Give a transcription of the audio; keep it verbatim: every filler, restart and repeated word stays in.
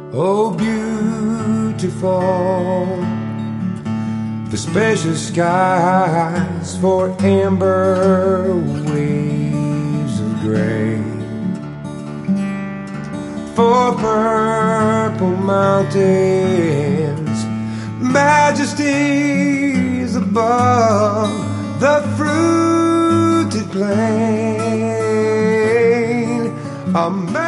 Oh, beautiful, for spacious skies, for amber waves of gray, for purple mountains, majesties above the fruited plain. Amen.